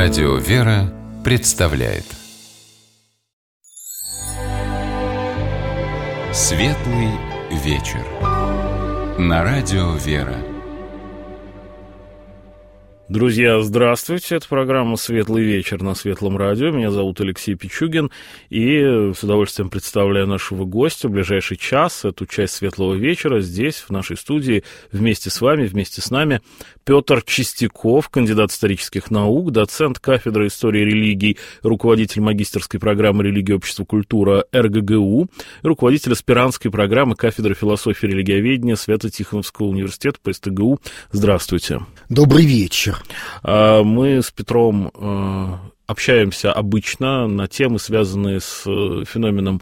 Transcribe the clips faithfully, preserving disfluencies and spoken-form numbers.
Радио «Вера» представляет Светлый вечер на Радио «Вера». Друзья, здравствуйте. Это программа «Светлый вечер» на Светлом радио. Меня зовут Алексей Пичугин. И с удовольствием представляю нашего гостя в ближайший час, эту часть «Светлого вечера». Здесь, в нашей студии, вместе с вами, вместе с нами Петр Чистяков, кандидат исторических наук, доцент кафедры истории религий, руководитель магистерской программы «Религия, общество, культура» эр гэ гэ у, руководитель аспирантской программы кафедры философии и религиоведения Свято-Тихоновского университета по эс тэ гэ у. Здравствуйте. Добрый вечер. Мы с Петром общаемся обычно на темы, связанные с феноменом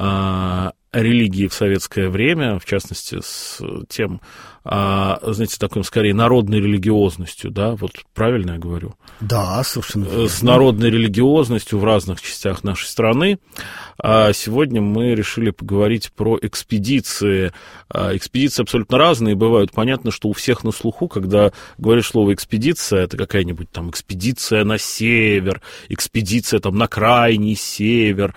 религии в советское время, в частности, с тем, знаете, такой, скорее, народной религиозностью, да, вот правильно я говорю? Да, совершенно верно. С народной религиозностью в разных частях нашей страны. А сегодня мы решили поговорить про экспедиции. Экспедиции абсолютно разные бывают. Понятно, что у всех на слуху, когда говоришь слово «экспедиция», это какая-нибудь там экспедиция на север, экспедиция там на крайний север,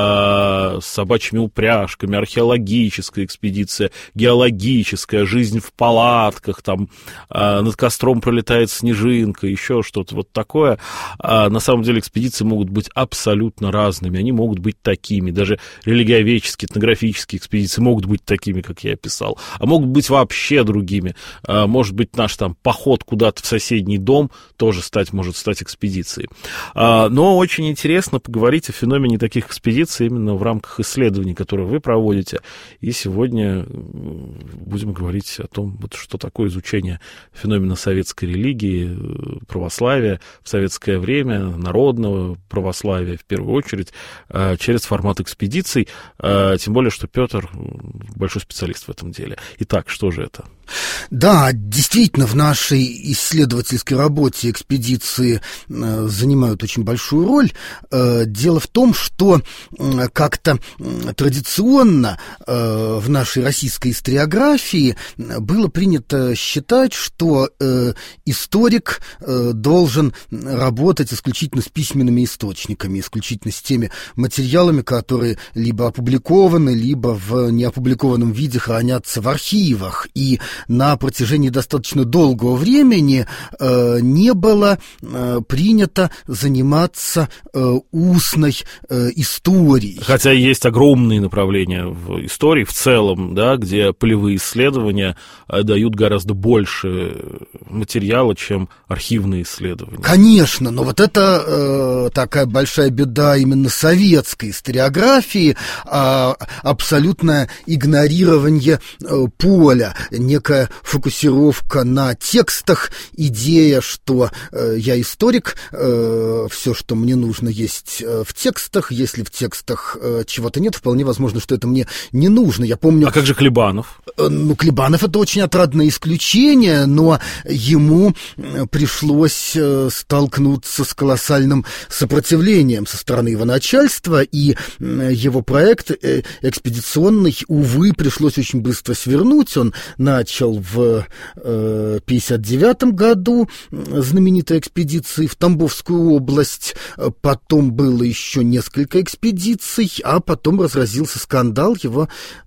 с собачьими упряжками, археологическая экспедиция, геологическая, жизнь в палатках, там над костром пролетает снежинка, еще что-то вот такое. На самом деле экспедиции могут быть абсолютно разными. Они могут быть такими. Даже религиоведческие, этнографические экспедиции могут быть такими, как я описал. А могут быть вообще другими. Может быть, наш там поход куда-то в соседний дом тоже стать, может стать экспедицией. Но очень интересно поговорить о феномене таких экспедиций именно в рамках исследований, которые вы проводите. И сегодня будем говорить о том, вот, что такое изучение феномена советской религии, православия в советское время, народного православия в первую очередь, через формат экспедиций, тем более, что Петр большой специалист в этом деле. Итак, что же это? Да, действительно, в нашей исследовательской работе экспедиции э, занимают очень большую роль. Э, дело в том, что э, как-то традиционно э, в нашей российской историографии было принято считать, что э, историк э, должен работать исключительно с письменными источниками, исключительно с теми материалами, которые либо опубликованы, либо в неопубликованном виде хранятся в архивах. И на протяжении достаточно долгого времени э, не было э, принято заниматься э, устной э, историей. Хотя есть огромные направления в истории в целом, да, где полевые исследования э, дают гораздо больше материала, чем архивные исследования. Конечно, но вот это э, такая большая беда именно советской историографии, э, абсолютное игнорирование э, поля, некая фокусировка на текстах, идея, что э, я историк, э, все, что мне нужно, есть э, в текстах. Если в текстах э, чего-то нет, вполне возможно, что это мне не нужно. Я помню... А как же Клебанов? Э, ну, Клебанов — это очень отрадное исключение, но ему пришлось э, столкнуться с колоссальным сопротивлением со стороны его начальства, и э, его проект э, экспедиционный, увы, пришлось очень быстро свернуть. Он начал в э, пятьдесят девятом году знаменитой экспедиции в Тамбовскую область, потом было еще несколько экспедиций, а потом разразился скандал, его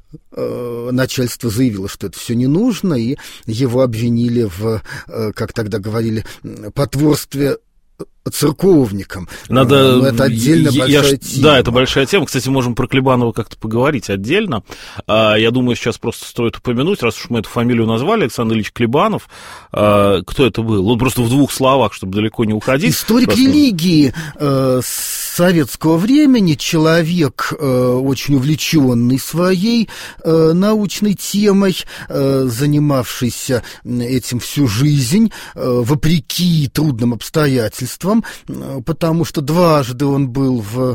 э, начальство заявило, что это все не нужно, и его обвинили в, э, как тогда говорили, потворстве церковникам. Надо... Но это отдельно я, большая я, тема. Да, это большая тема. Кстати, можем про Клебанова как-то поговорить отдельно. Я думаю, сейчас просто стоит упомянуть, раз уж мы эту фамилию назвали, Александр Ильич Клебанов. Кто это был? Вот просто в двух словах, чтобы далеко не уходить. Историк просто... религии э, советского времени, человек э, очень увлеченный своей э, научной темой, э, занимавшийся этим всю жизнь, э, вопреки трудным обстоятельствам, потому что дважды он был в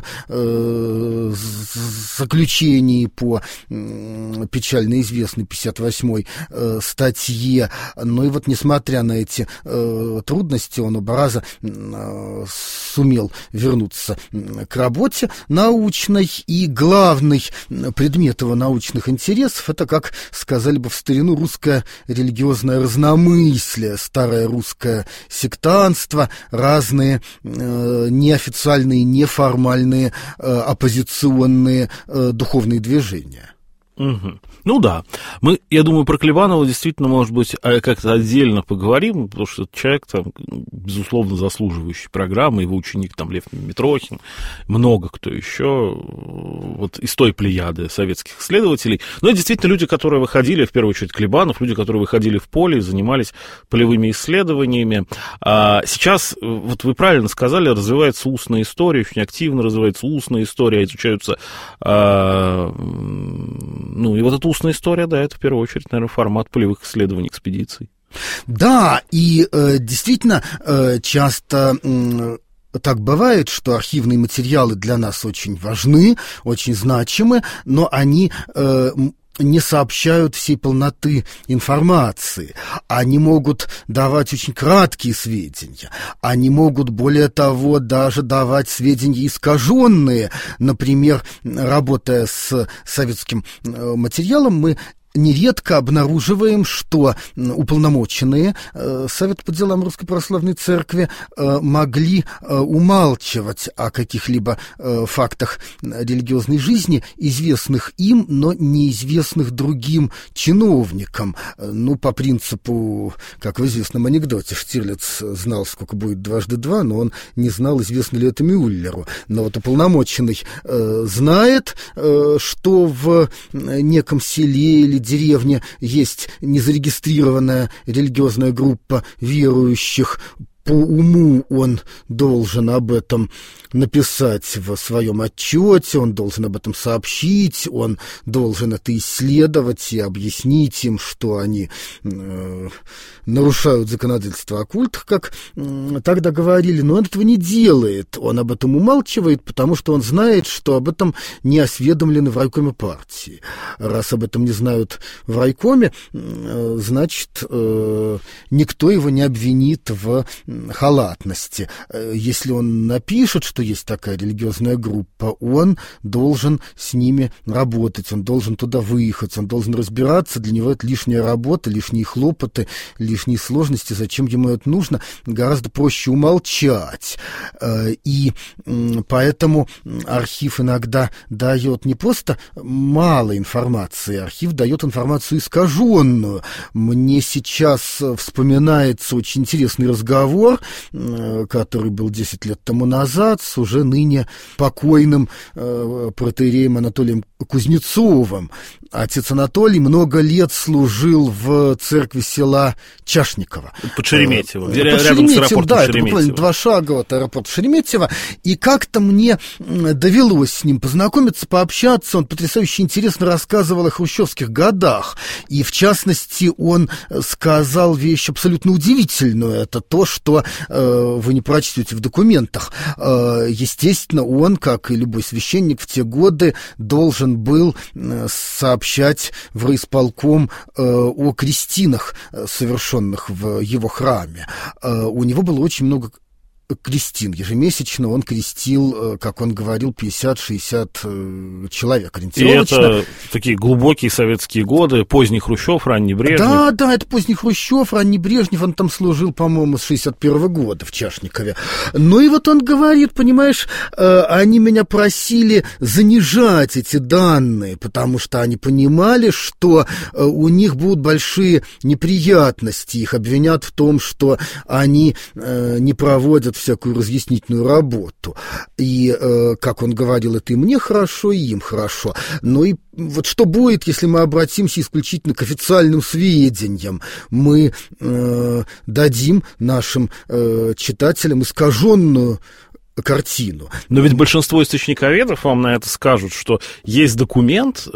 э, заключении по э, печально известной пятьдесят восьмой э, статье. Ну и вот, несмотря на эти э, трудности, он оба раза э, сумел вернуться к работе научной, и главный предмет его научных интересов — это, как сказали бы в старину, русское религиозное разномыслие, старое русское сектантство, разные э, неофициальные, неформальные, э, оппозиционные э, духовные движения. Угу. Ну да, мы, я думаю, про Клебанова действительно, может быть, как-то отдельно поговорим, потому что человек, там, безусловно, заслуживающий программы, его ученик, там, Лев Митрохин, много кто еще, вот из той плеяды советских исследователей. Но это действительно люди, которые выходили, в первую очередь Клебанов, люди, которые выходили в поле и занимались полевыми исследованиями. А сейчас, вот вы правильно сказали, развивается устная история, очень активно развивается устная история, изучаются... А, ну, и вот эта устная история, да, это в первую очередь, наверное, формат полевых исследований, экспедиций. Да, и э, действительно э, часто... Э, Так бывает, что архивные материалы для нас очень важны, очень значимы, но они... Э, не сообщают всей полноты информации. Они могут давать очень краткие сведения. Они могут, более того, даже давать сведения искаженные. Например, работая с советским материалом, мы нередко обнаруживаем, что уполномоченные э, Совета по делам Русской Православной Церкви э, могли э, умалчивать о каких-либо э, фактах религиозной жизни, известных им, но неизвестных другим чиновникам. Ну, по принципу, как в известном анекдоте, Штирлиц знал, сколько будет дважды два, но он не знал, известно ли это Мюллеру. Но вот уполномоченный э, знает, э, что в неком селе или деревне есть незарегистрированная религиозная группа верующих. По уму он должен об этом написать в своем отчете, он должен об этом сообщить, он должен это исследовать и объяснить им, что они э, нарушают законодательство о культах, как э, тогда говорили, но он этого не делает, он об этом умалчивает, потому что он знает, что об этом не осведомлены в райкоме партии. Раз об этом не знают в райкоме, э, значит, э, никто его не обвинит в халатности. Если он напишет, что есть такая религиозная группа, он должен с ними работать, он должен туда выехать, он должен разбираться, для него это лишняя работа, лишние хлопоты, лишние сложности, зачем ему это нужно, гораздо проще умолчать. И поэтому архив иногда дает не просто мало информации, архив дает информацию искаженную. Мне сейчас вспоминается очень интересный разговор, который был десять лет тому назад с уже ныне покойным э, протоиереем Анатолием Кузнецовым. Отец Анатолий много лет служил в церкви села Чашниково. Под Шереметьево. Э, рядом Шереметьево, с аэропортом да, Шереметьево. Это буквально два шага от аэропорта Шереметьево. И как-то мне довелось с ним познакомиться, пообщаться. Он потрясающе интересно рассказывал о хрущевских годах. И, в частности, он сказал вещь абсолютно удивительную. Это то, что э, вы не прочтете в документах. Э, естественно, он, как и любой священник в те годы, должен был э, сообщать в райисполком э, о крестинах, э, совершенных в его храме. Э, у него было очень много крестин. Ежемесячно он крестил, как он говорил, пятьдесят-шестьдесят человек ориентировочно. И это такие глубокие советские годы, поздний Хрущев, ранний Брежнев. Да, да, это поздний Хрущев, ранний Брежнев, он там служил, по-моему, с шестьдесят первого года в Чашникове. Ну и вот он говорит, понимаешь, они меня просили занижать эти данные, потому что они понимали, что у них будут большие неприятности, их обвинят в том, что они не проводят всякую разъяснительную работу. И, э, как он говорил, это и мне хорошо, и им хорошо. Но и вот что будет, если мы обратимся исключительно к официальным сведениям? Мы э, дадим нашим э, читателям искаженную картину. Но ведь большинство источниковедов вам на это скажут, что есть документ,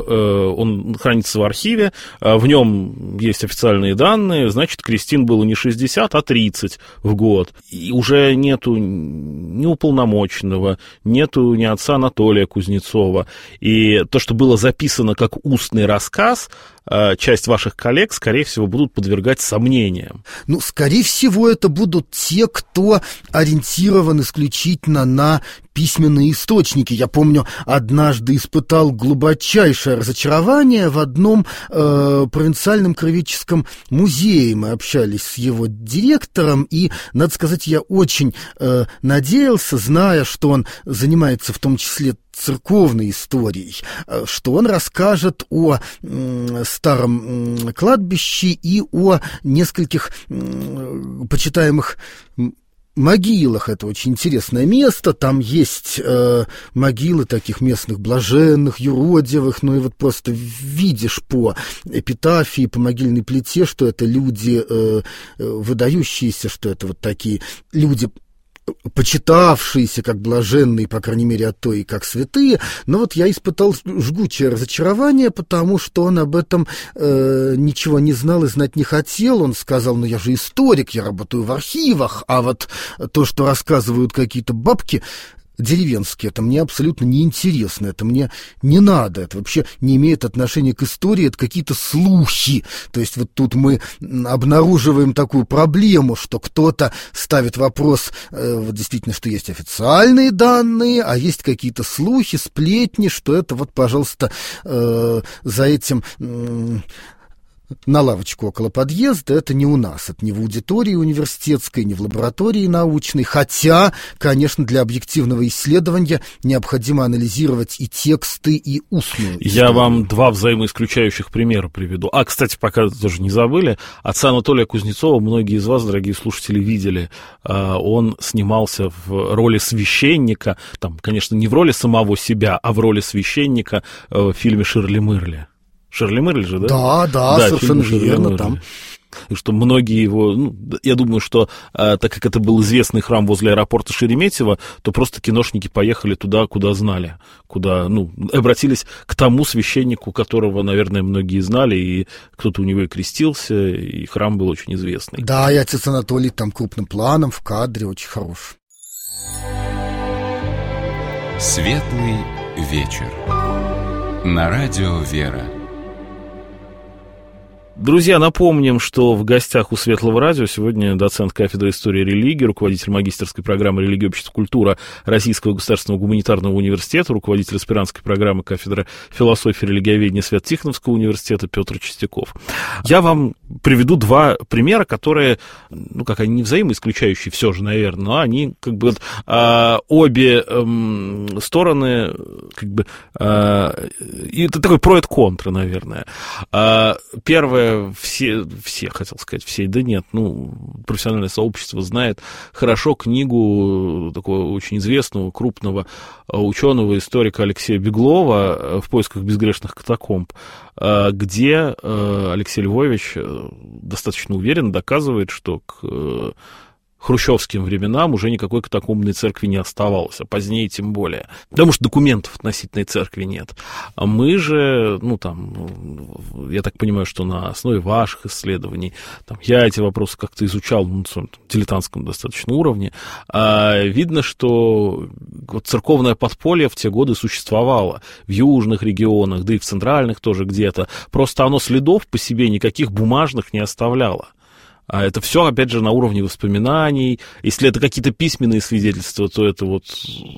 он хранится в архиве, в нем есть официальные данные, значит, крестин было не шестьдесят, а тридцать в год. И уже нету ни уполномоченного, нету ни отца Анатолия Кузнецова. И то, что было записано как устный рассказ, часть ваших коллег, скорее всего, будут подвергать сомнениям. Ну, скорее всего, это будут те, кто ориентирован исключительно на письменные источники. Я помню, однажды испытал глубочайшее разочарование в одном э, провинциальном краеведческом музее. Мы общались с его директором, и, надо сказать, я очень э, надеялся, зная, что он занимается в том числе церковной историей, что он расскажет о э, старом э, кладбище и о нескольких э, почитаемых могилах. Это очень интересное место. Там есть э, могилы таких местных блаженных, юродивых, ну и вот просто видишь по эпитафии, по могильной плите, что это люди э, выдающиеся, что это вот такие люди, почитавшиеся как блаженные, по крайней мере, от той, как святые. Но вот я испытал жгучее разочарование, потому что он об этом э, ничего не знал и знать не хотел. Он сказал: ну я же историк, я работаю в архивах, а вот то, что рассказывают какие-то бабки деревенские, это мне абсолютно неинтересно, это мне не надо, это вообще не имеет отношения к истории, это какие-то слухи. То есть вот тут мы обнаруживаем такую проблему, что кто-то ставит вопрос, э, вот действительно, что есть официальные данные, а есть какие-то слухи, сплетни, что это вот, пожалуйста, э, за этим... Э, на лавочку около подъезда, это не у нас, это не в аудитории университетской, не в лаборатории научной, хотя, конечно, для объективного исследования необходимо анализировать и тексты, и устную историю. Я вам два взаимоисключающих примера приведу. А, кстати, пока тоже не забыли, отца Анатолия Кузнецова многие из вас, дорогие слушатели, видели. Он снимался в роли священника, там, конечно, не в роли самого себя, а в роли священника в фильме «Ширли Мырли». Ширли Мырли же, да? Да, да, да, совершенно верно, там. И что многие его, ну, я думаю, что а, так как это был известный храм возле аэропорта Шереметьево, то просто киношники поехали туда, куда знали, куда, ну, обратились к тому священнику, которого, наверное, многие знали, и кто-то у него и крестился, и храм был очень известный. Да, и отец Анатолий там крупным планом, в кадре, очень хорош. Светлый вечер. На радио «Вера». Друзья, напомним, что в гостях у Светлого радио сегодня доцент кафедры истории и религии, руководитель магистерской программы «Религия, общество, культура» Российского государственного гуманитарного университета, руководитель аспирантской программы кафедры философии и религиоведения Свято-Тихоновского университета Петр Чистяков. Я вам приведу два примера, которые, ну, как они не взаимоисключающие все же, наверное, но они как бы а, обе а, стороны, как бы, а, и это такой про и контра, наверное. А, первое, Все, все, хотел сказать, все, да нет, ну, профессиональное сообщество знает хорошо книгу такого очень известного, крупного ученого, историка Алексея Беглова «В поисках безгрешных катакомб», где Алексей Львович достаточно уверенно доказывает, что к хрущевским временам уже никакой катакомбной церкви не оставалось, а позднее тем более. Потому что документов относительной церкви нет. А мы же, ну там, я так понимаю, что на основе ваших исследований, там, я эти вопросы как-то изучал ну, на своем дилетантском достаточно уровне, а видно, что вот церковное подполье в те годы существовало в южных регионах, да и в центральных тоже где-то. Просто оно следов по себе никаких бумажных не оставляло. А это все, опять же, на уровне воспоминаний. Если это какие-то письменные свидетельства, то это вот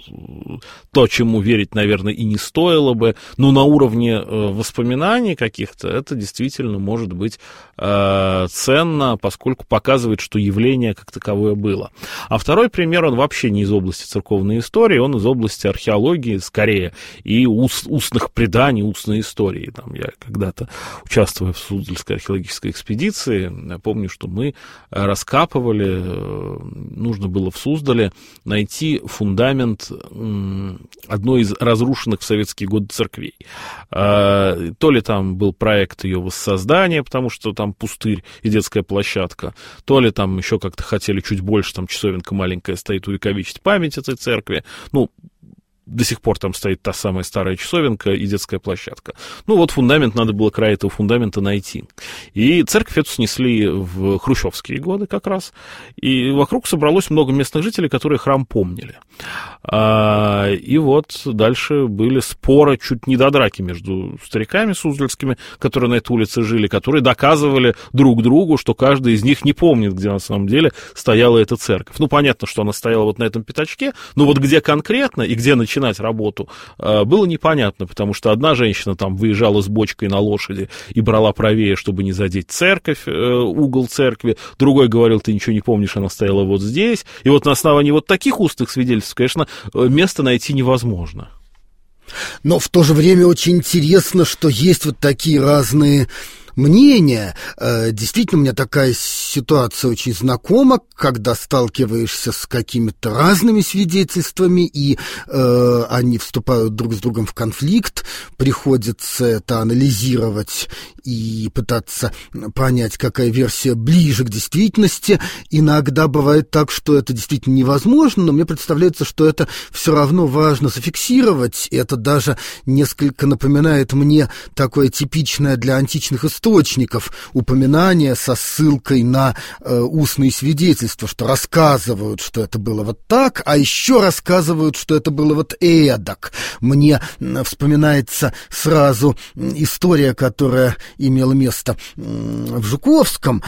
то, чему верить, наверное, и не стоило бы. Но на уровне воспоминаний каких-то это действительно может быть э, ценно, поскольку показывает, что явление как таковое было. А второй пример, он вообще не из области церковной истории, он из области археологии, скорее, и уст, устных преданий, устной истории. Там я когда-то, участвуя в Суздальской археологической экспедиции, помню, что мы раскапывали, нужно было в Суздале найти фундамент одной из разрушенных в советские годы церквей. То ли там был проект ее воссоздания, потому что там пустырь и детская площадка, то ли там еще как-то хотели чуть больше, там часовенка маленькая стоит, увековечить память этой церкви. Ну, до сих пор там стоит та самая старая часовенка и детская площадка. Ну, вот фундамент, надо было край этого фундамента найти. И церковь эту снесли в хрущевские годы как раз. И вокруг собралось много местных жителей, которые храм помнили. И вот дальше были споры чуть не до драки между стариками суздальскими, которые на этой улице жили, которые доказывали друг другу, что каждый из них не помнит, где на самом деле стояла эта церковь. Ну, понятно, что она стояла вот на этом пятачке, но вот где конкретно и где начинать работу, было непонятно, потому что одна женщина там выезжала с бочкой на лошади и брала правее, чтобы не задеть церковь, угол церкви, другой говорил, ты ничего не помнишь, она стояла вот здесь. И вот на основании вот таких устных свидетельств, конечно, место найти невозможно. Но в то же время очень интересно, что есть вот такие разные мнения. Действительно, у меня такая ситуация очень знакома, когда сталкиваешься с какими-то разными свидетельствами, и э, они вступают друг с другом в конфликт, приходится это анализировать и пытаться понять, какая версия ближе к действительности. Иногда бывает так, что это действительно невозможно, но мне представляется, что это все равно важно зафиксировать. Это даже несколько напоминает мне такое типичное для античных историй источников упоминания со ссылкой на э, устные свидетельства, что рассказывают, что это было вот так, а еще рассказывают, что это было вот эдак. Мне э, вспоминается сразу история, которая имела место э, в Жуковском,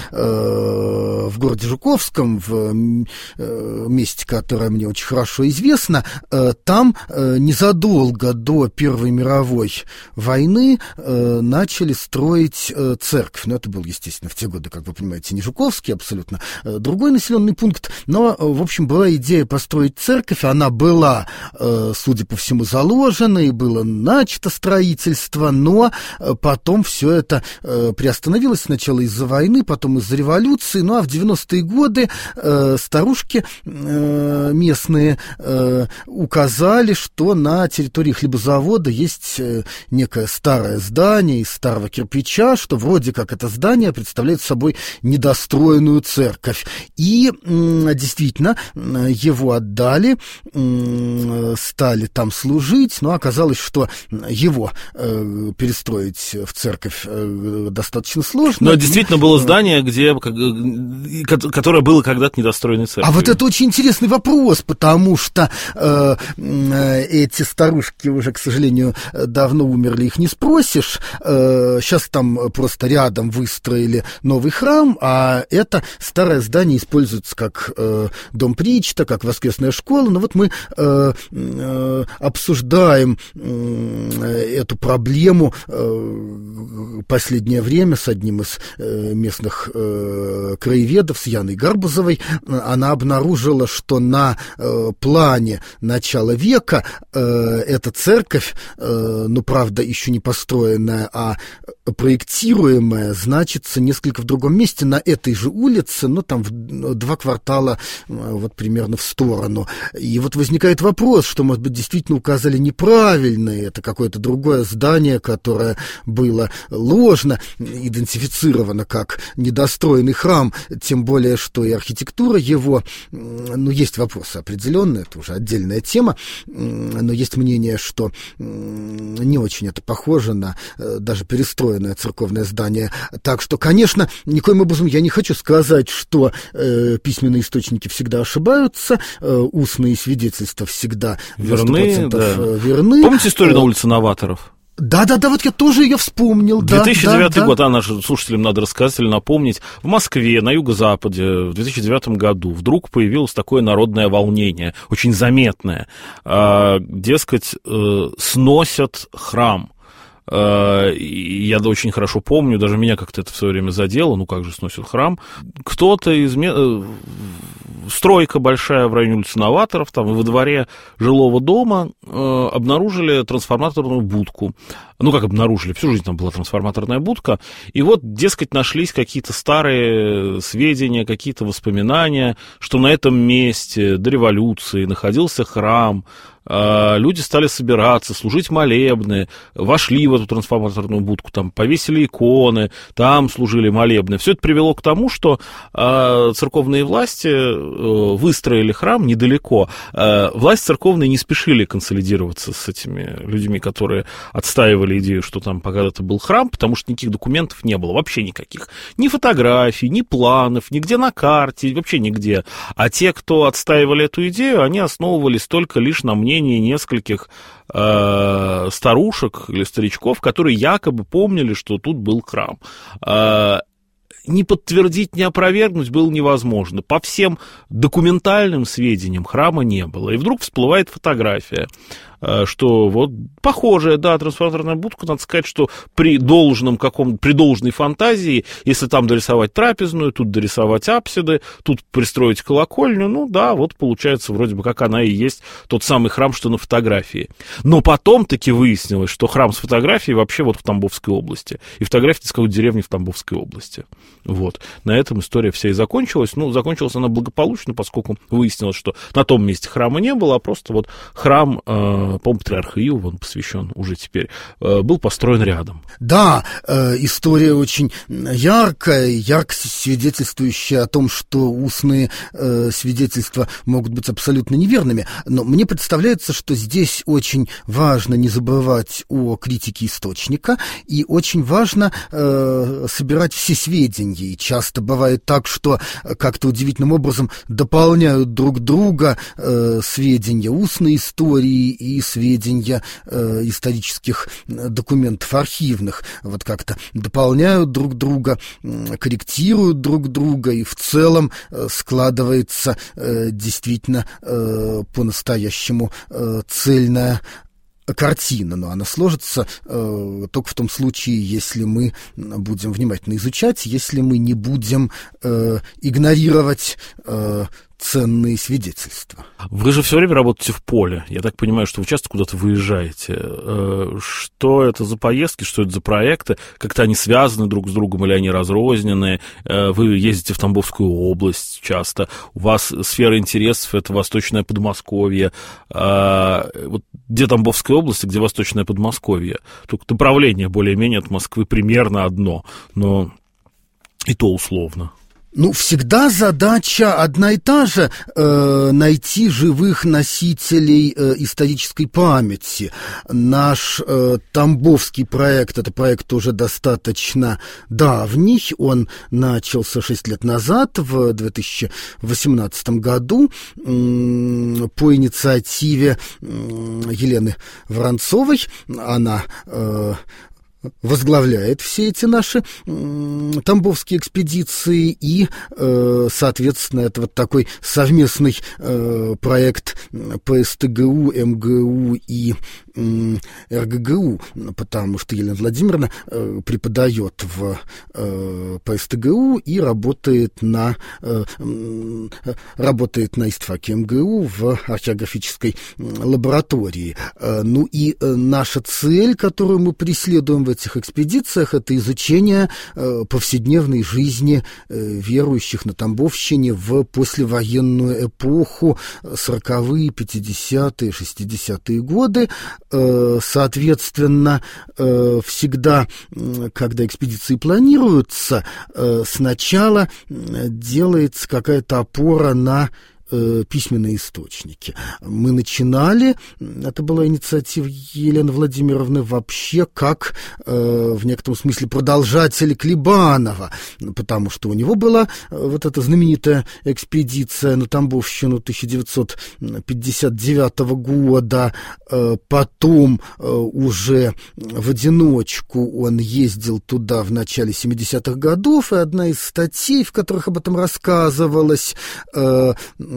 э, в городе Жуковском, в э, месте, которое мне очень хорошо известно. Э, там э, незадолго до Первой мировой войны э, начали строить э, церковь. Но это был, естественно, в те годы, как вы понимаете, не Жуковский, абсолютно другой населенный пункт. Но, в общем, была идея построить церковь. Она была, судя по всему, заложена, и было начато строительство, но потом все это приостановилось сначала из-за войны, потом из-за революции. Ну, а в девяностые годы старушки местные указали, что на территории хлебозавода есть некое старое здание из старого кирпича, что вроде как это здание представляет собой недостроенную церковь. И действительно его отдали, стали там служить, но оказалось, что его перестроить в церковь достаточно сложно. Но действительно было здание, где, которое было когда-то недостроенной церковью. А вот это очень интересный вопрос, потому что э, эти старушки уже, к сожалению, давно умерли, их не спросишь. Э, сейчас там просто рядом выстроили новый храм, а это старое здание используется как э, дом причта, как воскресная школа. Но вот мы э, э, обсуждаем э, эту проблему э, последнее время с одним из э, местных э, краеведов, с Яной Гарбузовой. Она обнаружила, что на э, плане начала века э, эта церковь, э, ну, правда, еще не построенная, а проектируемая, значится несколько в другом месте, на этой же улице, но там в два квартала вот примерно в сторону. И вот возникает вопрос, что, может быть, действительно указали неправильно, это какое-то другое здание, которое было ложно идентифицировано как недостроенный храм, тем более, что и архитектура его, ну, есть вопросы определенные, это уже отдельная тема, но есть мнение, что не очень это похоже на даже перестроенное церковное здание. Так что, конечно, никоим образом я не хочу сказать, что э, письменные источники всегда ошибаются, э, устные свидетельства всегда верны, да. верны. Помните историю на улице Новаторов? Да-да-да, вот я тоже ее вспомнил. две тысячи девятый да, год, да. а нашим слушателям надо рассказать или напомнить. В Москве, на юго-западе, в две тысячи девятом году вдруг появилось такое народное волнение, очень заметное. Дескать, сносят храм. Я очень хорошо помню, даже меня как-то это в свое время задело, ну как же сносят храм. Кто-то из... Стройка большая в районе улицы Новаторов, там во дворе жилого дома э, обнаружили трансформаторную будку. Ну, как обнаружили, всю жизнь там была трансформаторная будка. И вот, дескать, нашлись какие-то старые сведения, какие-то воспоминания, что на этом месте до революции находился храм, люди стали собираться, служить молебны, вошли в эту трансформаторную будку, там повесили иконы, там служили молебны. Все это привело к тому, что церковные власти выстроили храм недалеко. Власти церковные не спешили консолидироваться с этими людьми, которые отстаивали идею, что там когда-то был храм, потому что никаких документов не было, вообще никаких. Ни фотографий, ни планов, нигде на карте, вообще нигде. А те, кто отстаивали эту идею, они основывались только лишь на мнении нескольких э, старушек или старичков, которые якобы помнили, что тут был храм. Э, ни подтвердить, ни опровергнуть было невозможно. По всем документальным сведениям храма не было. И вдруг всплывает фотография, что вот похожая, да, трансформаторная будка, надо сказать, что при должном каком, при должной фантазии, если там дорисовать трапезную, тут дорисовать апсиды, тут пристроить колокольню, ну да, вот получается вроде бы как она и есть тот самый храм, что на фотографии. Но потом таки выяснилось, что храм с фотографией вообще вот в Тамбовской области. И фотография из какой-то деревни в Тамбовской области. Вот. На этом история вся и закончилась. Ну, закончилась она благополучно, поскольку выяснилось, что на том месте храма не было, а просто вот храм, э, по-моему, патриарха Иова, он посвящен уже теперь, э, был построен рядом. Да, э, история очень яркая, ярко свидетельствующая о том, что устные э, свидетельства могут быть абсолютно неверными. Но мне представляется, что здесь очень важно не забывать о критике источника, и очень важно э, собирать все сведения. И часто бывает так, что как-то удивительным образом дополняют друг друга э, сведения устной истории и сведения э, исторических документов архивных. Вот как-то дополняют друг друга, э, корректируют друг друга, и в целом э, складывается э, действительно э, по-настоящему э, цельная картина, но она сложится э, только в том случае, если мы будем внимательно изучать, если мы не будем э, игнорировать э, ценные свидетельства. Вы же все время работаете в поле. Я так понимаю, что вы часто куда-то выезжаете. Что это за поездки, что это за проекты? Как-то они связаны друг с другом или они разрозненные? Вы ездите в Тамбовскую область часто. У вас сфера интересов — это Восточное Подмосковье. Вот где Тамбовская область, где Восточное Подмосковье? Только направление более-менее от Москвы примерно одно, но и то условно. Ну, всегда задача одна и та же э, – найти живых носителей э, исторической памяти. Наш э, Тамбовский проект – это проект уже достаточно давний. Он начался шесть лет назад, в две тысячи восемнадцатом году, э, по инициативе э, Елены Воронцовой. Она э, возглавляет все эти наши э, тамбовские экспедиции, и, э, соответственно, это вот такой совместный э, проект по эс тэ гэ у, эм гэ у и э, эр гэ гэ у, потому что Елена Владимировна э, преподает в, э, по эс тэ гэ у и работает на, э, работает на истфаке эм гэ у в археографической лаборатории. Э, ну и э, наша цель, которую мы преследуем в этих экспедициях, это изучение э, повседневной жизни э, верующих на Тамбовщине в послевоенную эпоху, сороковые, пятидесятые, шестидесятые годы. Э, соответственно, э, всегда, когда экспедиции планируются, э, сначала делается какая-то опора на письменные источники. Мы начинали, это была инициатива Елены Владимировны, вообще как э, в некотором смысле продолжатель Клебанова, потому что у него была вот эта знаменитая экспедиция на Тамбовщину тысяча девятьсот пятьдесят девятого года, э, потом э, уже в одиночку он ездил туда в начале семидесятых годов, и одна из статей, в которых об этом рассказывалось, э,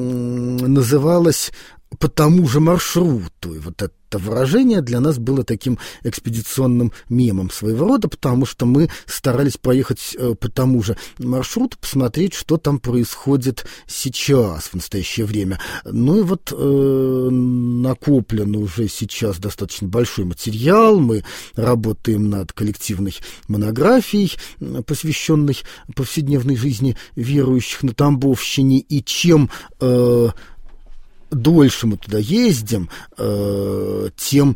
называлась «По тому же маршруту». И вот это выражение для нас было таким экспедиционным мемом своего рода, потому что мы старались проехать по тому же маршруту, посмотреть, что там происходит сейчас, в настоящее время. Ну и вот э, накоплен уже сейчас достаточно большой материал. Мы работаем над коллективной монографией, посвященной повседневной жизни верующих на Тамбовщине, и чем э, дольше мы туда ездим, тем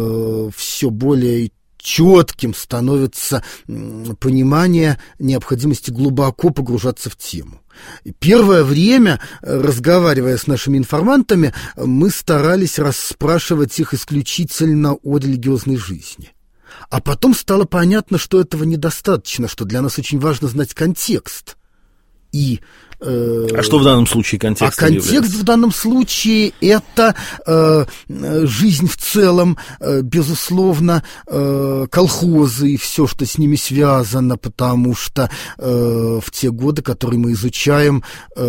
все более четким становится понимание необходимости глубоко погружаться в тему. Первое время, разговаривая с нашими информантами, мы старались расспрашивать их исключительно о религиозной жизни. А потом стало понятно, что этого недостаточно, что для нас очень важно знать контекст. И А что в данном случае контекстом А контекст является? в данном случае это э, жизнь в целом, э, безусловно, э, колхозы и все, что с ними связано, потому что э, в те годы, которые мы изучаем,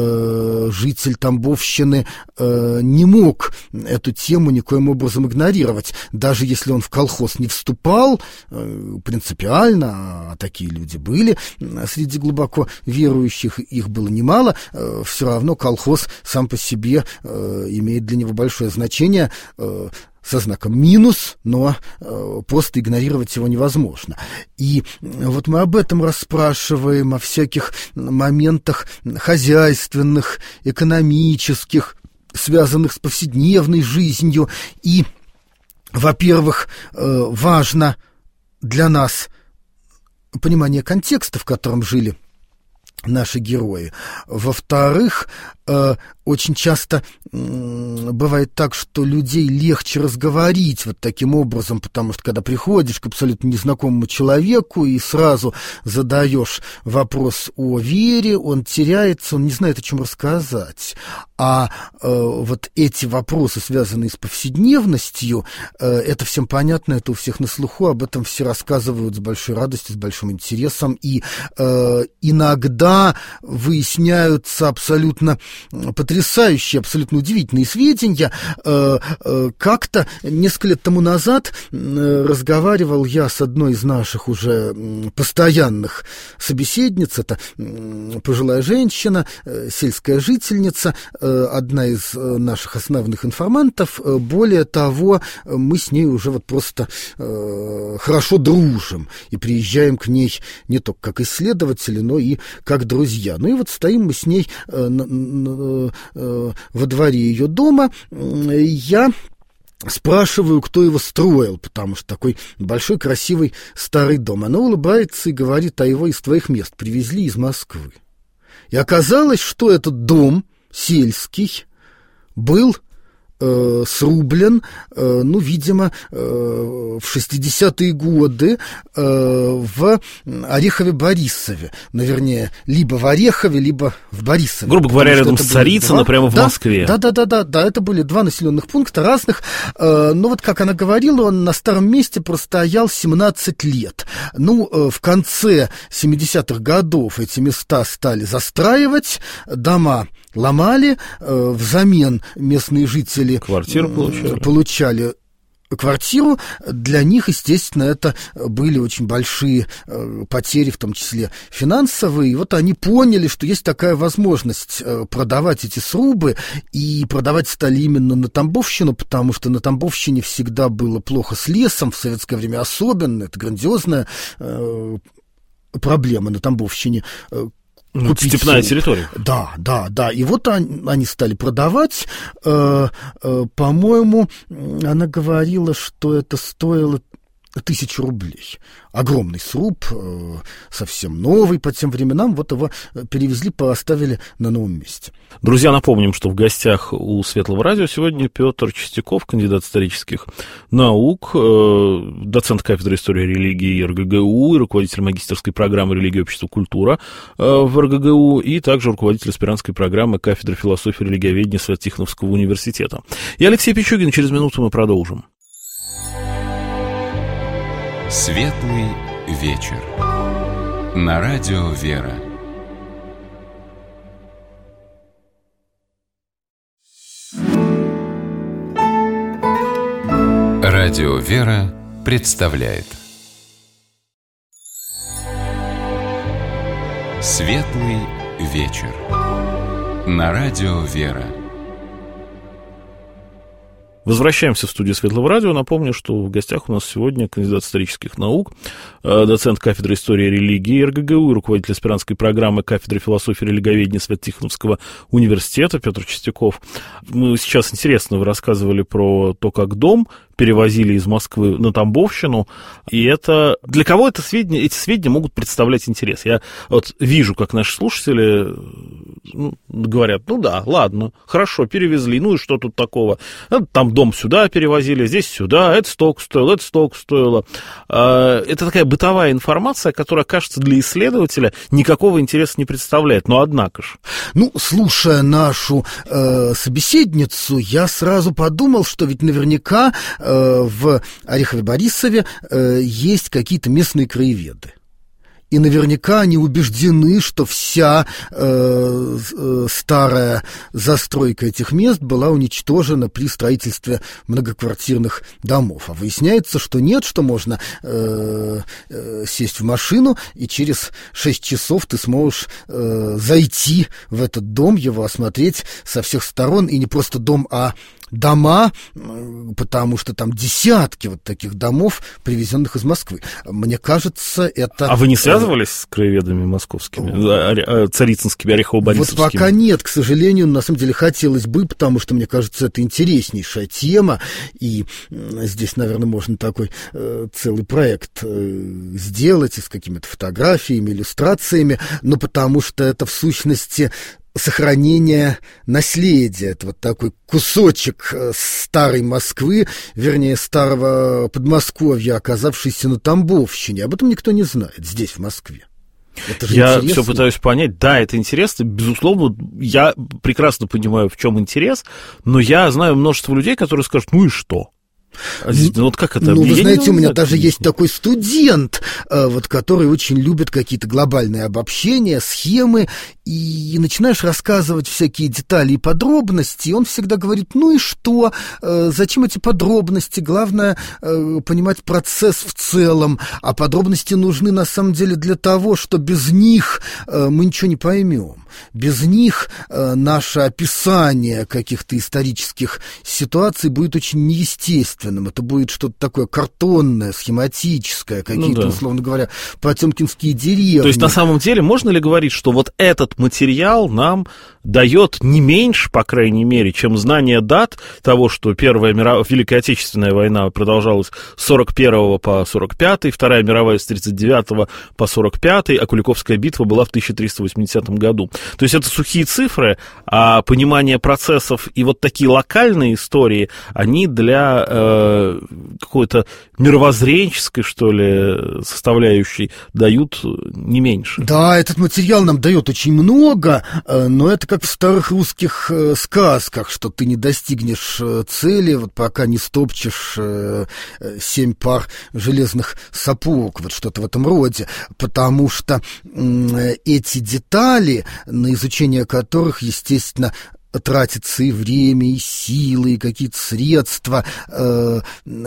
э, житель Тамбовщины э, не мог эту тему никоим образом игнорировать. Даже если он в колхоз не вступал э, принципиально, а такие люди были среди глубоко верующих, их было немало, все равно колхоз сам по себе э, имеет для него большое значение, э, со знаком минус, но э, просто игнорировать его невозможно. И вот мы об этом расспрашиваем, о всяких моментах хозяйственных, экономических, связанных с повседневной жизнью. И, во-первых, э, важно для нас понимание контекста, в котором жили наши герои. Во-вторых, э, очень часто э, бывает так, что людей легче разговорить вот таким образом, потому что когда приходишь к абсолютно незнакомому человеку и сразу задаешь вопрос о вере, он теряется, он не знает, о чем рассказать. А э, вот эти вопросы, связанные с повседневностью, э, это всем понятно, это у всех на слуху, об этом все рассказывают с большой радостью, с большим интересом, и э, иногда выясняются абсолютно потрясающие, абсолютно удивительные сведения. Э, э, как-то несколько лет тому назад э, разговаривал я с одной из наших уже постоянных собеседниц, это э, пожилая женщина, э, сельская жительница, одна из наших основных информантов. Более того, мы с ней уже вот просто э, хорошо дружим и приезжаем к ней не только как исследователи, но и как друзья. Ну и вот стоим мы с ней э, э, э, во дворе ее дома. Я спрашиваю, кто его строил, потому что такой большой, красивый старый дом. Она улыбается и говорит: а его из твоих мест привезли из Москвы. И оказалось, что этот дом сельский был э, срублен, э, ну, видимо, э, в шестидесятые годы э, в Орехове-Борисове. Ну, вернее, либо в Орехове, либо в Борисове. Грубо говоря, рядом с Царицыно, прямо в да, Москве. Да, да, да, да, да, это были два населенных пункта разных. Э, но вот, как она говорила, он на старом месте простоял семнадцать лет. Ну, э, в конце семидесятых годов эти места стали застраивать, дома ломали, э, взамен местные жители Квартиру получали. получали квартиру. Для них, естественно, это были очень большие э, потери, в том числе финансовые. И вот они поняли, что есть такая возможность э, продавать эти срубы, и продавать стали именно на Тамбовщину, потому что на Тамбовщине всегда было плохо с лесом, в советское время особенно. Это грандиозная э, проблема на Тамбовщине. Ну, степная территория. Да, да, да. И вот они, они стали продавать. Э, э, по-моему, она говорила, что это стоило тысячу рублей. Огромный сруб, э, совсем новый по тем временам. Вот его перевезли, поставили на новом месте. Друзья, напомним, что в гостях у Светлого радио сегодня Петр Чистяков, кандидат исторических наук, э, доцент кафедры истории религии РГГУ и руководитель магистерской программы «Религия, общество, культура» э, в РГГУ, и также руководитель аспирантской программы кафедры философии и религиоведения Свято-Тихоновского университета. Я Алексей Пичугин, через минуту мы продолжим. Светлый вечер. На радио «Вера». Радио «Вера» представляет Светлый вечер. На радио «Вера». Возвращаемся в студию Светлого радио. Напомню, что в гостях у нас сегодня кандидат исторических наук, доцент кафедры истории и религии эр гэ гэ у, руководитель аспирантской программы кафедры философии и религоведения Свято-Тихоновского университета Петр Чистяков. Мы сейчас интересно вы рассказывали про то, как дом перевозили из Москвы на Тамбовщину, и это... Для кого это сведения, эти сведения могут представлять интерес? Я вот вижу, как наши слушатели ну, говорят, ну да, ладно, хорошо, перевезли, ну и что тут такого? Там дом сюда перевозили, здесь сюда, это столько стоило, это столько стоило. Это такая бытовая информация, которая, кажется, для исследователя никакого интереса не представляет, но однако же. Ну, слушая нашу э, собеседницу, я сразу подумал, что ведь наверняка в Орехове-Борисове э, есть какие-то местные краеведы. И наверняка они убеждены, что вся э, э, старая застройка этих мест была уничтожена при строительстве многоквартирных домов. А выясняется, что нет, что можно э, э, сесть в машину, и через шесть часов ты сможешь э, зайти в этот дом, его осмотреть со всех сторон. И не просто дом, а дома, потому что там десятки вот таких домов, привезенных из Москвы. Мне кажется, это... А вы не связывались с краеведами московскими, царицынскими, орехово-борисовскими? Вот пока нет, к сожалению, на самом деле хотелось бы, потому что, мне кажется, это интереснейшая тема, и здесь, наверное, можно такой э, целый проект э, сделать и с какими-то фотографиями, иллюстрациями, но потому что это, в сущности, сохранение наследия. Это вот такой кусочек старой Москвы, вернее, старого Подмосковья, оказавшийся на Тамбовщине. Об этом никто не знает здесь, в Москве. Это же я интересно. Все пытаюсь понять. Да, это интересно. Безусловно, я прекрасно понимаю, в чем интерес, но я знаю множество людей, которые скажут, ну и что? А здесь, ну, вот как это? Ну, вы я знаете, у меня даже объяснить. есть такой студент, вот, который очень любит какие-то глобальные обобщения, схемы, и начинаешь рассказывать всякие детали и подробности, и он всегда говорит, ну и что, зачем эти подробности, главное понимать процесс в целом, а подробности нужны на самом деле для того, что без них мы ничего не поймем, без них наше описание каких-то исторических ситуаций будет очень неестественным. Это будет что-то такое картонное, схематическое, какие-то, ну, да. условно говоря, потемкинские деревни. То есть, на самом деле, можно ли говорить, что вот этот материал нам дает не меньше, по крайней мере, чем знание дат того, что Первая мировая, Великая Отечественная война продолжалась с сорок первого по сорок пятый, Вторая мировая с тридцать девятого по сорок пятый, а Куликовская битва была в тысяча триста восьмидесятом году. То есть, это сухие цифры, а понимание процессов и вот такие локальные истории, они для... Э, какой-то мировоззренческой, что ли, составляющей дают не меньше. Да, этот материал нам дает очень много, но это как в старых русских сказках, что ты не достигнешь цели, вот пока не стопчешь семь пар железных сапог, вот что-то в этом роде, потому что эти детали, на изучение которых, естественно, тратится и время, и силы, и какие-то средства, э,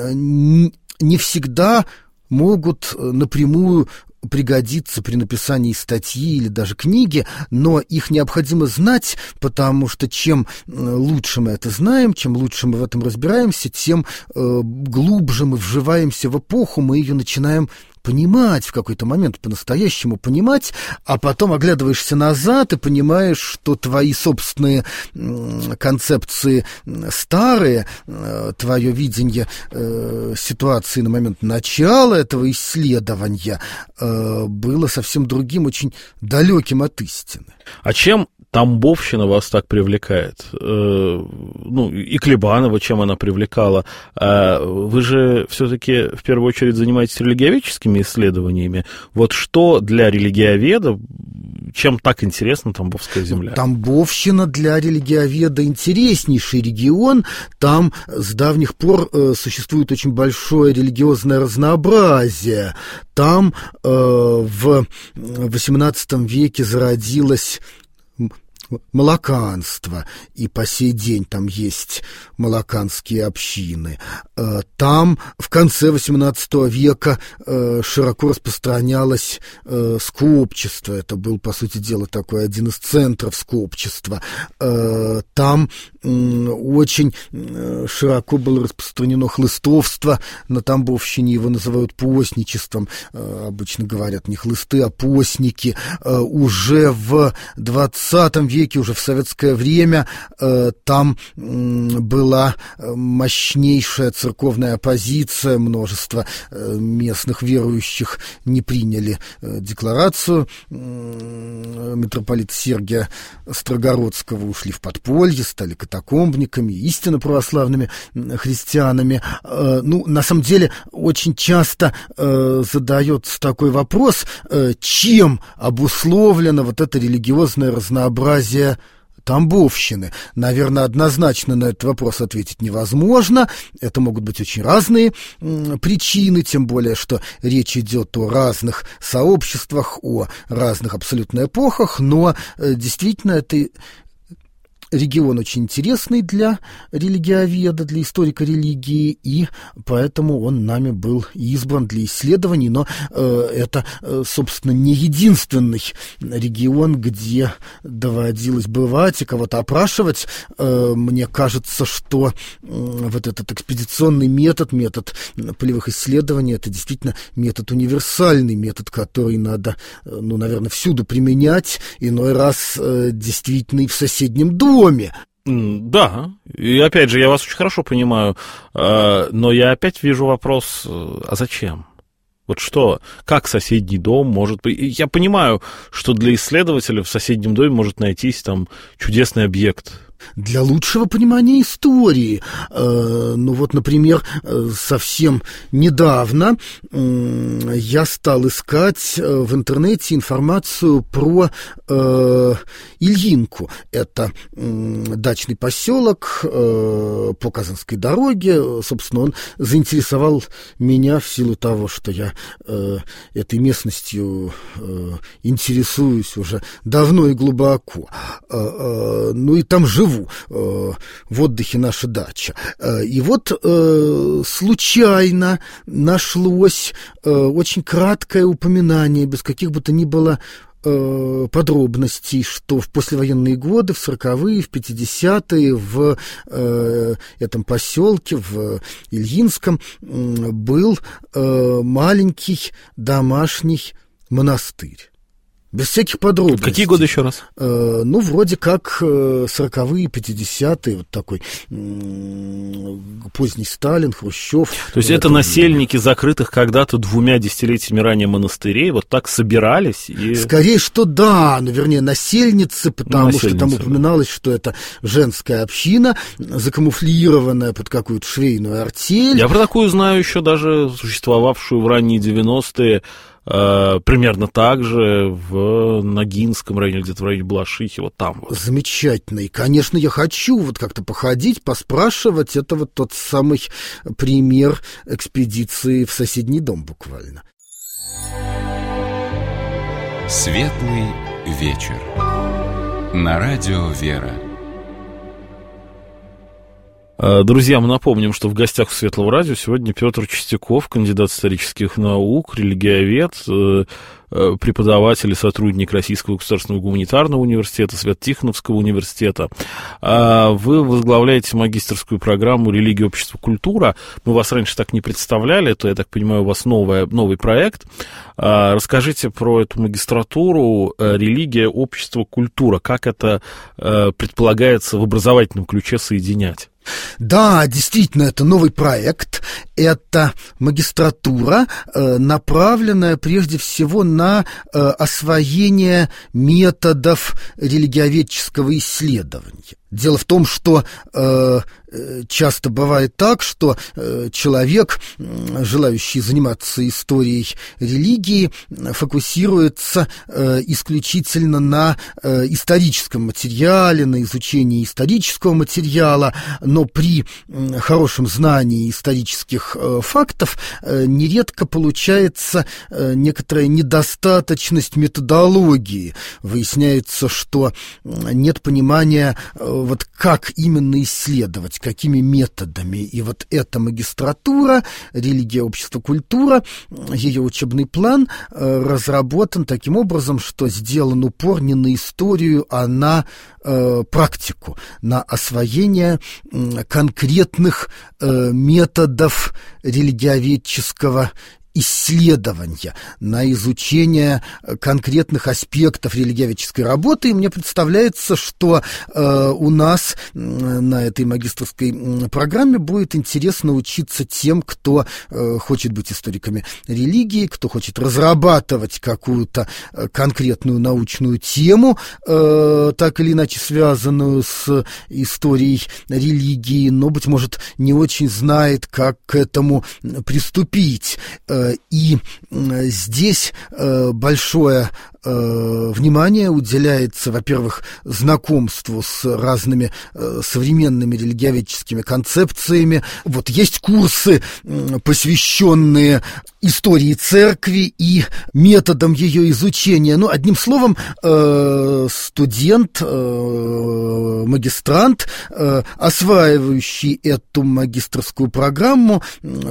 не всегда могут напрямую пригодиться при написании статьи или даже книги, но их необходимо знать, потому что чем лучше мы это знаем, чем лучше мы в этом разбираемся, тем э, глубже мы вживаемся в эпоху, мы ее начинаем понимать в какой-то момент, по-настоящему понимать, а потом оглядываешься назад и понимаешь, что твои собственные концепции старые, твое видение ситуации на момент начала этого исследования было совсем другим, очень далеким от истины. А чем Тамбовщина вас так привлекает? Ну, и Клебанова, чем она привлекала? Вы же все-таки в первую очередь занимаетесь религиоведческими исследованиями. Вот что для религиоведа, чем так интересна Тамбовская земля? Тамбовщина для религиоведа интереснейший регион. Там с давних пор существует очень большое религиозное разнообразие. Там в восемнадцатом веке зародилась молоканство, и по сей день там есть молоканские общины. Там в конце восемнадцатого века широко распространялось скопчество. Это был, по сути дела, такой один из центров скопчества. Там очень широко было распространено хлыстовство. На Тамбовщине его называют постничеством. Обычно говорят не хлысты, а постники. Уже в двадцатом веке, уже в советское время, там была мощнейшая церковная оппозиция. Множество местных верующих не приняли декларацию митрополита Сергия Строгородского, ушли в подполье, стали катакомбниками, истинно православными христианами. Ну, на самом деле, очень часто задается такой вопрос, чем обусловлено вот это религиозное разнообразие Тамбовщины. Наверное, однозначно на этот вопрос ответить невозможно. Это могут быть очень разные причины, тем более, что речь идет о разных сообществах, о разных абсолютно эпохах, но действительно это регион очень интересный для религиоведа, для историка религии, и поэтому он нами был избран для исследований, но э, это, э, собственно, не единственный регион, где доводилось бывать и кого-то опрашивать. Э, мне кажется, что э, вот этот экспедиционный метод, метод полевых исследований, это действительно метод универсальный, метод, который надо, э, ну, наверное, всюду применять, иной раз э, действительно и в соседнем доме. Да, и опять же, я вас очень хорошо понимаю, но я опять вижу вопрос, а зачем? Вот что, как соседний дом может быть... Я понимаю, что для исследователя в соседнем доме может найтись там чудесный объект. Для лучшего понимания истории. Ну вот, например, совсем недавно я стал искать в интернете информацию про Ильинку. Это дачный поселок по Казанской дороге. Собственно, он заинтересовал меня в силу того, что я этой местностью интересуюсь уже давно и глубоко. Ну и там живу. В отдыхе наша дача. И вот случайно нашлось очень краткое упоминание, без каких бы то ни было подробностей, что в послевоенные годы, в сороковые, в пятидесятые в э, этом поселке, в Ильинском, был э, маленький домашний монастырь. Без всяких подробностей. Какие годы еще раз? Э, ну, вроде как э, сороковые, пятидесятые, вот такой э, поздний Сталин, Хрущев. То есть это насельники закрытых когда-то двумя десятилетиями ранее монастырей вот так собирались? И... Скорее, что да, ну, вернее, насельницы, потому насельницы, что там упоминалось, да, что это женская община, закамуфлированная под какую-то швейную артель. Я про такую знаю еще даже существовавшую в ранние девяностые, примерно так же в Ногинском районе, где-то в районе Балашихи, вот там вот. Замечательно. И, конечно, я хочу вот как-то походить, поспрашивать. Это вот тот самый пример экспедиции в соседний дом буквально. Светлый вечер. На радио «Вера». Друзья, мы напомним, что в гостях у Светлого радио сегодня Петр Чистяков, кандидат исторических наук, религиовед, преподаватель и сотрудник Российского государственного гуманитарного университета, Свято-Тихоновского университета. Вы возглавляете магистерскую программу «Религия, общество, культура». Мы вас раньше так не представляли, то, я так понимаю, у вас новая, новый проект. Расскажите про эту магистратуру «Религия, общество, культура». Как это предполагается в образовательном ключе соединять? Да, действительно, это новый проект. Это магистратура, направленная прежде всего на освоение методов религиоведческого исследования. Дело в том, что часто бывает так, что человек, желающий заниматься историей религии, фокусируется исключительно на историческом материале, на изучении исторического материала, но при хорошем знании исторических фактов нередко получается некоторая недостаточность методологии. Выясняется, что нет понимания, вот как именно исследовать, какими методами. И вот эта магистратура, религия, общество, культура, ее учебный план разработан таким образом, что сделан упор не на историю, а на э, практику, на освоение конкретных э, методов религиоведческого исследования, на изучение конкретных аспектов религиоведческой работы. И мне представляется, что э, у нас на этой магистерской программе будет интересно учиться тем, кто э, хочет быть историками религии, кто хочет разрабатывать какую-то конкретную научную тему, э, так или иначе связанную с историей религии, но, быть может, не очень знает, как к этому приступить. И здесь большое внимание уделяется, во-первых, знакомству с разными современными религиоведческими концепциями. Вот есть курсы, посвященные истории церкви и методам ее изучения. Ну, одним словом, студент, магистрант, осваивающий эту магистерскую программу,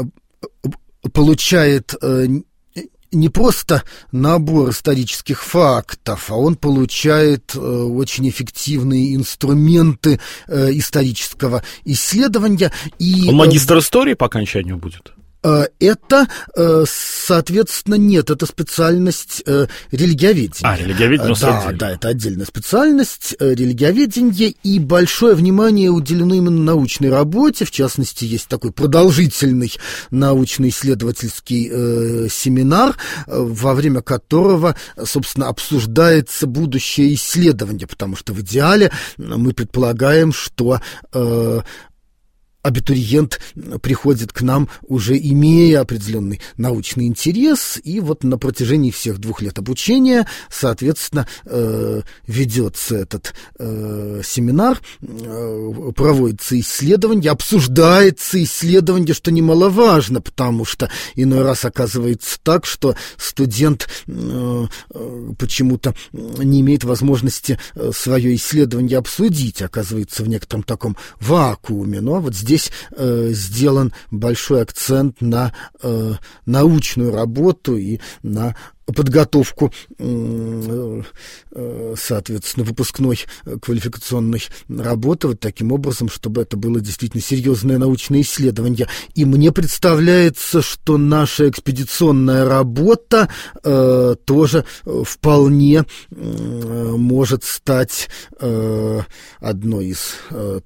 получает э, не просто набор исторических фактов, а он получает э, очень эффективные инструменты э, исторического исследования. И, он магистр истории по окончанию будет? Это, соответственно, нет, это специальность религиоведения. А, религиоведение, да, отдельно. Да, это отдельная специальность религиоведения, и большое внимание уделено именно научной работе. В частности, есть такой продолжительный научно-исследовательский э, семинар, во время которого, собственно, обсуждается будущее исследование, потому что в идеале мы предполагаем, что э, абитуриент приходит к нам, уже имея определенный научный интерес, и вот на протяжении всех двух лет обучения, соответственно, э, ведется этот э, семинар, э, проводится исследование, обсуждается исследование, что немаловажно, потому что иной раз оказывается так, что студент э, э, почему-то не имеет возможности свое исследование обсудить, оказывается в некотором таком вакууме. Но вот здесь Здесь э, сделан большой акцент на э, научную работу и на подготовку, э, э, соответственно, выпускной квалификационной работы, вот таким образом, чтобы это было действительно серьезное научное исследование. И мне представляется, что наша экспедиционная работа э, тоже вполне э, может стать э, одной из э,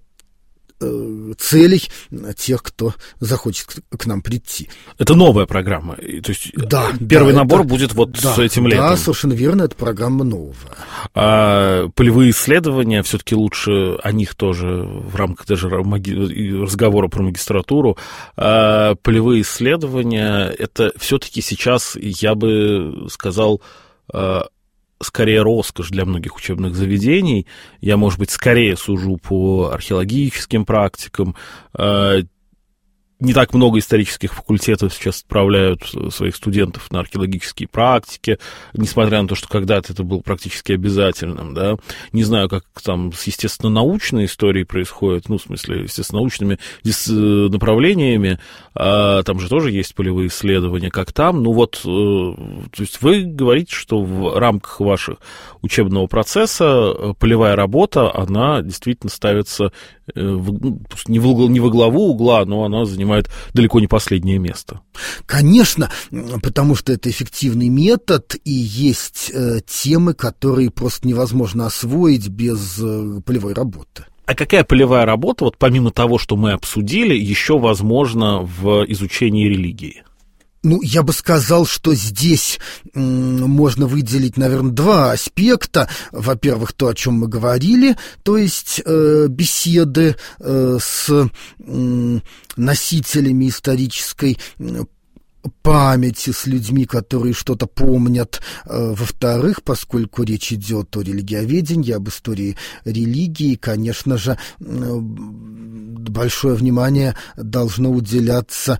целей тех, кто захочет к нам прийти. Это новая программа. То есть да, первый да, набор это, будет вот да, с этим летом. Да, совершенно верно, это программа новая. А полевые исследования, все-таки лучше о них тоже в рамках даже разговора про магистратуру. А полевые исследования, это все-таки сейчас, я бы сказал, скорее роскошь для многих учебных заведений. Я, может быть, скорее сужу по археологическим практикам. Не так много исторических факультетов сейчас отправляют своих студентов на археологические практики, несмотря на то, что когда-то это было практически обязательным, да. Не знаю, как там с естественно-научной историей происходит, ну, в смысле, естественно-научными направлениями, а там же тоже есть полевые исследования, как там. Ну, вот, то есть вы говорите, что в рамках вашего учебного процесса полевая работа, она действительно ставится в, не, в угол, не во главу угла, но она занимает далеко не последнее место. Конечно, потому что это эффективный метод, и есть э, темы, которые просто невозможно освоить без э, полевой работы. А какая полевая работа, вот помимо того, что мы обсудили, еще возможна в изучении религии? Ну, я бы сказал, что здесь м, можно выделить, наверное, два аспекта. Во-первых, то, о чем мы говорили, то есть э, беседы э, с э, носителями исторической памяти, с людьми, которые что-то помнят. Во-вторых, поскольку речь идет о религиоведении, об истории религии, конечно же, большое внимание должно уделяться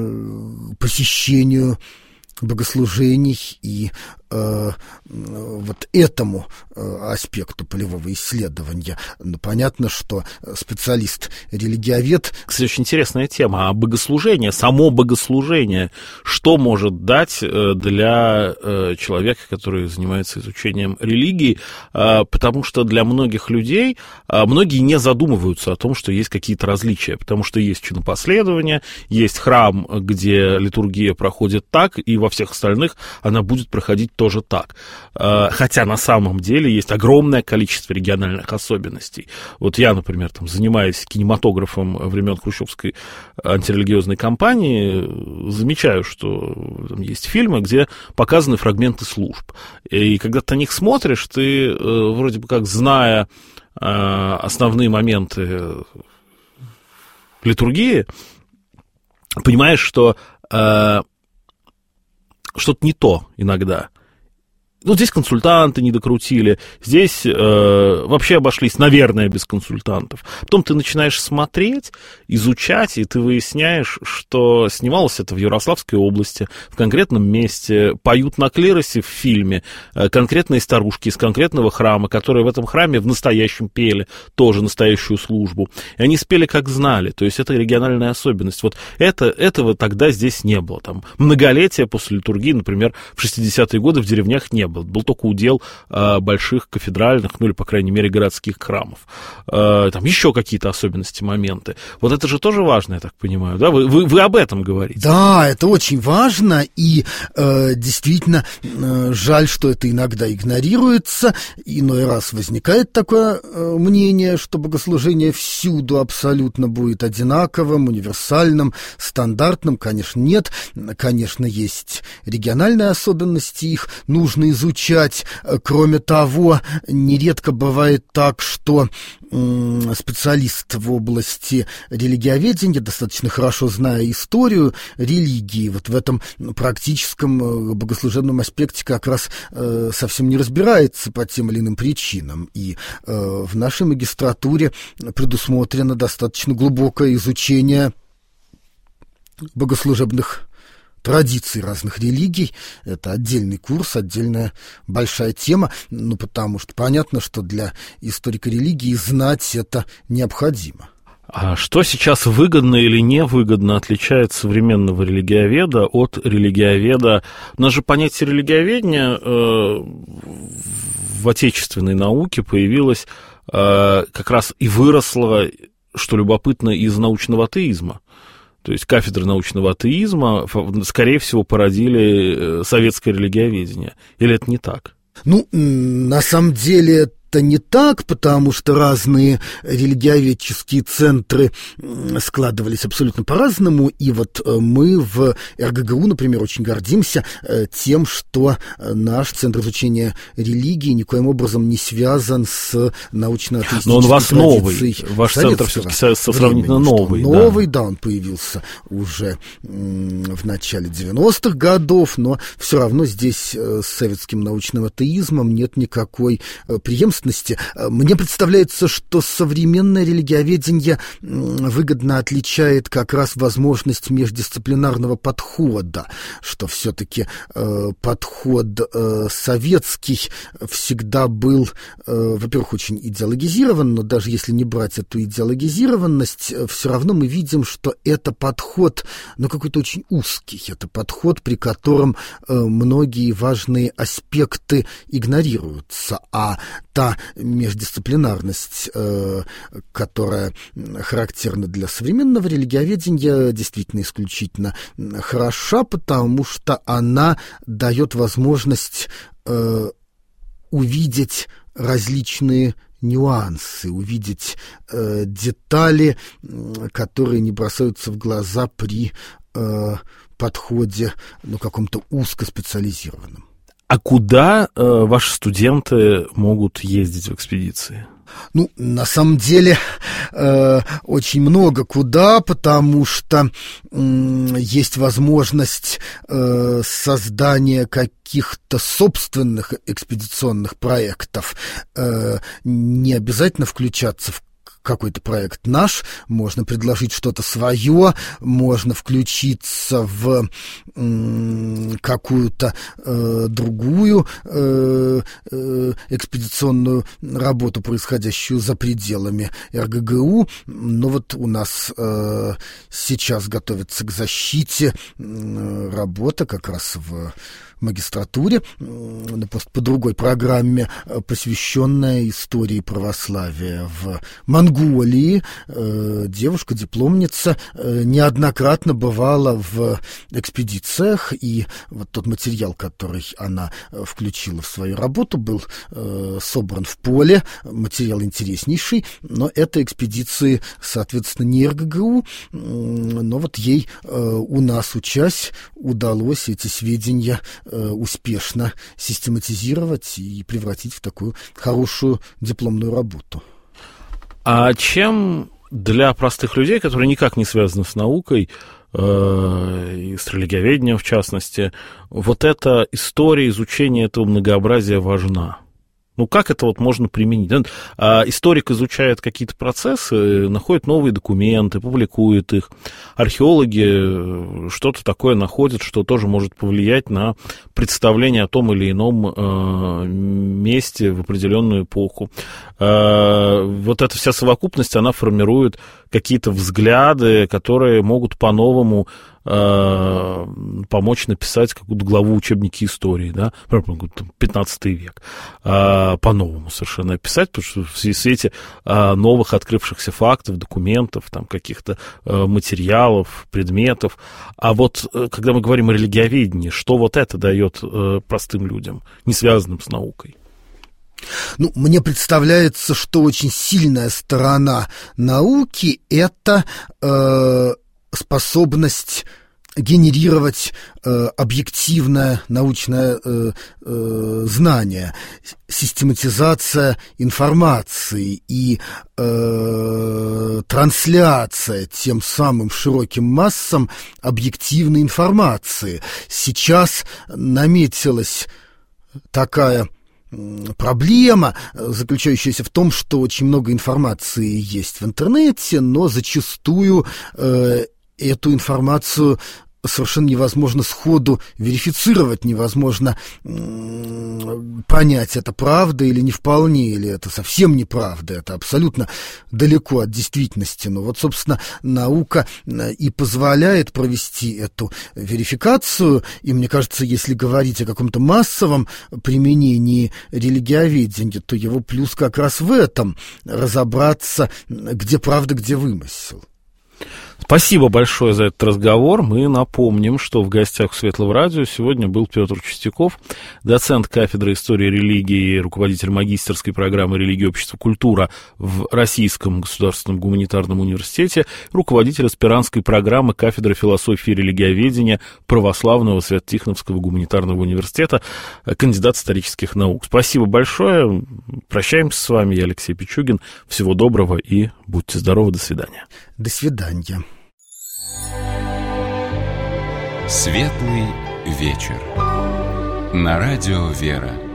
посещению богослужений и э, вот этому э, аспекту полевого исследования. Но понятно, что специалист-религиовед... Кстати, очень интересная тема. А богослужение, само богослужение, что может дать для э, человека, который занимается изучением религии? Э, потому что для многих людей, э, многие не задумываются о том, что есть какие-то различия, потому что есть чинопоследование, есть храм, где литургия проходит так, и во всех остальных она будет проходить тоже так. Хотя на самом деле есть огромное количество региональных особенностей. Вот я, например, там, занимаясь кинематографом времен хрущевской антирелигиозной кампании, замечаю, что там есть фильмы, где показаны фрагменты служб. И когда ты на них смотришь, ты вроде бы как, зная основные моменты литургии, понимаешь, что что-то не то иногда. Ну, здесь консультанты не докрутили, здесь э, вообще обошлись, наверное, без консультантов. Потом ты начинаешь смотреть, изучать, и ты выясняешь, что снималось это в Ярославской области, в конкретном месте, поют на клиросе в фильме э, конкретные старушки из конкретного храма, которые в этом храме в настоящем пели тоже настоящую службу. И они спели, как знали, то есть это региональная особенность. Вот это, этого тогда здесь не было. Там многолетия после литургии, например, в шестидесятые годы в деревнях не было. Был только удел э, больших кафедральных, ну или, по крайней мере, городских храмов. Э, там еще какие-то особенности, моменты. Вот это же тоже важно, я так понимаю, да? Вы, вы, вы об этом говорите. Да, это очень важно, и э, действительно э, жаль, что это иногда игнорируется. Иной раз возникает такое э, мнение, что богослужение всюду абсолютно будет одинаковым, универсальным, стандартным. Конечно, нет. Конечно, есть региональные особенности, их нужно изучать. Изучать. Кроме того, нередко бывает так, что специалист в области религиоведения, достаточно хорошо зная историю религии, вот в этом практическом богослужебном аспекте как раз совсем не разбирается по тем или иным причинам. И в нашей магистратуре предусмотрено достаточно глубокое изучение богослужебных традиций разных религий. Это отдельный курс, отдельная большая тема, ну, потому что понятно, что для историка религии знать это необходимо. А что сейчас выгодно или невыгодно отличает современного религиоведа от религиоведа? У нас же понятие религиоведения э, в отечественной науке появилось э, как раз и выросло, что любопытно, из научного атеизма. То есть кафедры научного атеизма, скорее всего, породили советское религиоведение. Или это не так? Ну, на самом деле... Это не так, потому что разные религиоведческие центры складывались абсолютно по-разному, и вот мы в эр гэ гэ у, например, очень гордимся тем, что наш центр изучения религии никоим образом не связан с научно-атеистической традицией. Но он у вас новый, ваш центр все-таки сравнительно новый. Новый, да. да, он появился уже в начале девяностых годов, но все равно здесь с советским научным атеизмом нет никакой преемственности. Мне представляется, что современное религиоведение выгодно отличает как раз возможность междисциплинарного подхода, что все-таки э, подход э, советский всегда был, э, во-первых, очень идеологизирован, но даже если не брать эту идеологизированность, все равно мы видим, что это подход, ну, какой-то очень узкий, это подход, при котором э, многие важные аспекты игнорируются, а та междисциплинарность, э, которая характерна для современного религиоведения, действительно исключительно хороша, потому что она дает возможность э, увидеть различные нюансы, увидеть э, детали, которые не бросаются в глаза при э, подходе, ну, каком-то узкоспециализированном. А куда э, ваши студенты могут ездить в экспедиции? Ну, на самом деле, э, очень много куда, потому что э, есть возможность э, создания каких-то собственных экспедиционных проектов. Э, не обязательно включаться в какой-то проект наш, можно предложить что-то свое, можно включиться в м, какую-то э, другую э, э, экспедиционную работу, происходящую за пределами эр гэ гэ у. Но вот у нас э, сейчас готовится к защите э, работа как раз в магистратуре, просто по другой программе, посвященная истории православия в Монголии. Девушка-дипломница неоднократно бывала в экспедициях, и вот тот материал, который она включила в свою работу, был собран в поле, материал интереснейший, но это экспедиции, соответственно, не эр гэ гэ у, но вот ей у нас, учась, удалось эти сведения успешно систематизировать и превратить в такую хорошую дипломную работу. А чем для простых людей, которые никак не связаны с наукой, э, и с религиоведением в частности, вот эта история изучения этого многообразия важна? Ну, как это вот можно применить? А историк изучает какие-то процессы, находит новые документы, публикует их. Археологи что-то такое находят, что тоже может повлиять на представление о том или ином э, месте в определенную эпоху. Э, вот эта вся совокупность, она формирует какие-то взгляды, которые могут по-новому э, помочь написать какую-то главу учебники истории, да, пятнадцатый век, э, по-новому совершенно описать, потому что в свете э, новых открывшихся фактов, документов, там, каких-то э, материалов, предметов. А вот э, когда мы говорим о религиоведении, что вот это дает э, простым людям, не связанным с наукой? Ну, мне представляется, что очень сильная сторона науки – это э, способность генерировать э, объективное научное э, э, знание, систематизация информации и э, трансляция тем самым широким массам объективной информации. Сейчас наметилась такая проблема, заключающаяся в том, что очень много информации есть в интернете, но зачастую э, эту информацию совершенно невозможно сходу верифицировать, невозможно м- понять, это правда или не вполне, или это совсем неправда, это абсолютно далеко от действительности. Но вот, собственно, наука и позволяет провести эту верификацию, и мне кажется, если говорить о каком-то массовом применении религиоведения, то его плюс как раз в этом — разобраться, где правда, где вымысел. Спасибо большое за этот разговор. Мы напомним, что в гостях Светлого радио сегодня был Петр Чистяков, доцент кафедры истории религии, руководитель магистерской программы «Религия, общество, культура» в Российском государственном гуманитарном университете, руководитель аспирантской программы кафедры философии и религиоведения Православного Свято-Тихоновского гуманитарного университета, кандидат исторических наук. Спасибо большое. Прощаемся с вами. Я Алексей Пичугин. Всего доброго и будьте здоровы. До свидания. До свидания. Светлый вечер. На радио «Вера».